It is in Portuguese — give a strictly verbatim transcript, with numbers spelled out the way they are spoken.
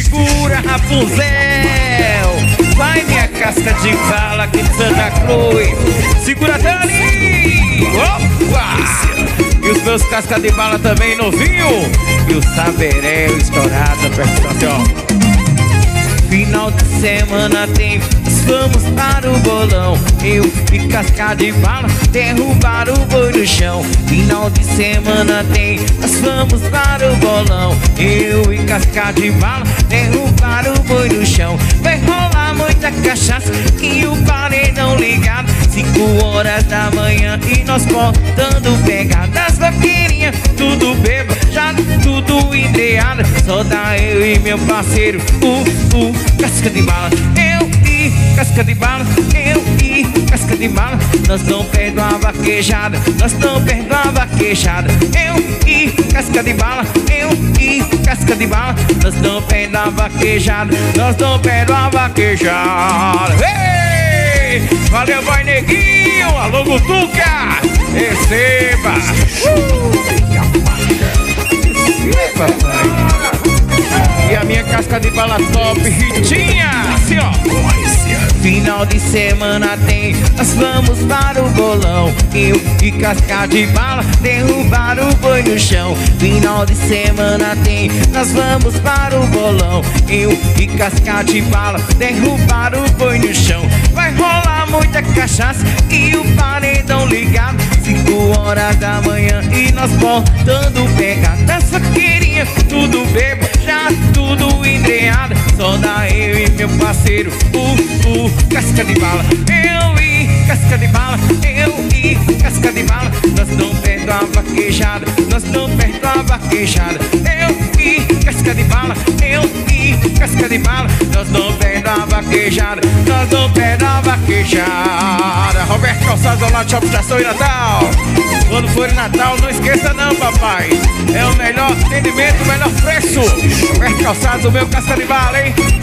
Segura, Rapunzel. Vai, minha casca de bala aqui de Santa Cruz. Segura, Dani. Opa! E os meus casca de bala também novinho. E o saberé estourado, percussão assim, ó. Final de semana tem, nós vamos para o bolão. Eu e casca de bala derrubar o boi no chão. Final de semana tem, nós vamos para o bolão. Eu e casca de bala derrubar o boi no chão. Vai rolar muita cachaça e o paredão ligado. Cinco horas da manhã e nós botando pegadas. Vaqueirinha, tudo bebo, já tudo ideado. Só dá eu e meu parceiro, uh, uh, casca de bala. Eu e casca de bala, eu e casca de bala. Nós não perdemos a vaquejada, nós não perdemos a vaquejada. Eu e casca de bala, eu e casca de bala. Nós não perdemos a vaquejada, nós não perdemos a vaquejada. Ei! Valeu, vai neguinho, alô Gutuca, receba. Uh! Receba, papai. E a minha casca de bala top, Ritinha, assim ó. Final de semana tem, nós vamos para o bolão. Eu e casca de bala derrubar o boi no chão. Final de semana tem, nós vamos para o bolão. Eu e casca de bala derrubar o boi no chão. Vai rolar muita cachaça e o paredão ligado. Cinco horas da manhã e nós botando pegadas. Vaqueirinha, tudo bebo, já tudo endreado. Só dá eu e meu parceiro, uh, uh, casca de bala. Eu e casca de bala, eu e casca de bala. Nós não perdemos a vaquejada, nós não perdemos a vaquejada. Eu e casca de bala, eu e casca de bala. Nós não perdemos a vaquejada, nós não perdemos a vaquejada. Roberto Calçados, lá de Shopping Estação e Natal. Quando for em Natal, não esqueça não, papai. É o melhor atendimento, o melhor preço. Roberto Calçados, o meu casca de bala, hein?